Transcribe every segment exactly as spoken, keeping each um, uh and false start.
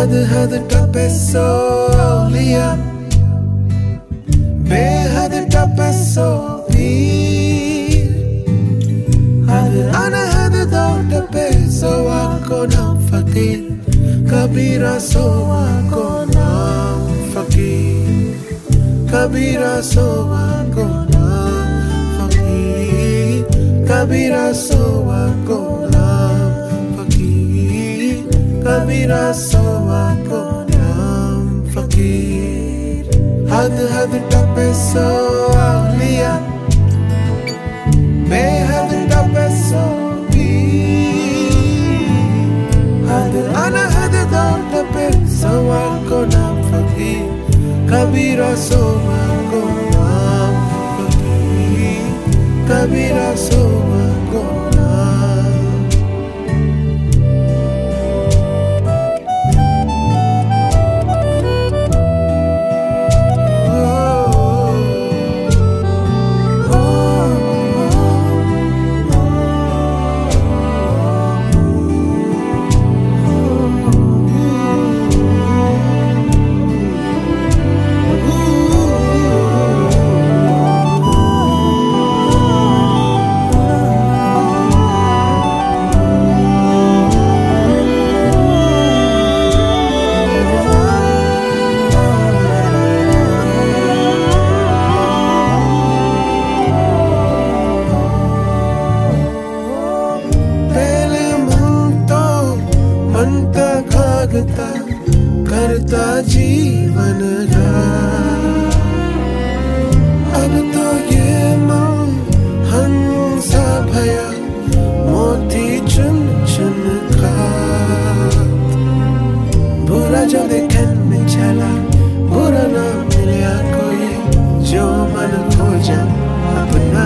हद हद टपे सो लिया, बेहद टपे सो पीर, हद अनहद दो टपे सो आको नाम फकीर, कबीरा सो आको नाम फकीर, कबीरा सो आको नाम फकीर, कबीरा सो आको नाम फकीर, कबीरा सो आको नाम फकीर। हद हद टपे सो लिया, बेहद टपे सो पीर, हद अनहद दो टपे सो आको नाम फकीर, कबीरा सो आको नाम फकीर, कबीरा सो आको नाम। करता जीवन का अब तो ये मन हंसा भया मोती चुन चुन का, बुरा जो देखन में चला बुरा ना मिला कोई, जो मन खोजा अपना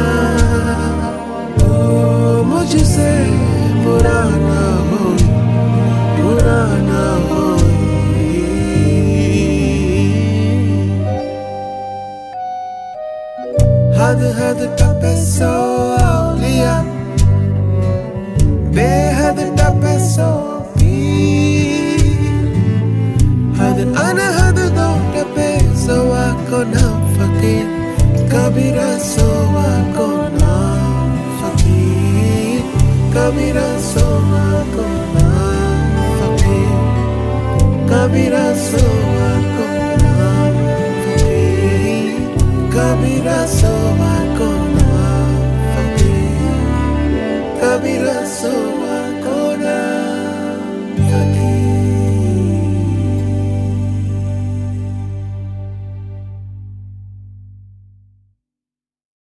ओ मुझसे बुरा ना हो, बुरा ना हो। हद हद टपे सो लिया, बेहद टपे सो पीर, हद अनहद दो टपे सो आको नाम फकीर, कबीरा सो आको नाम फकीर, कबीरा सो आको नाम फकीर, कबीरा सो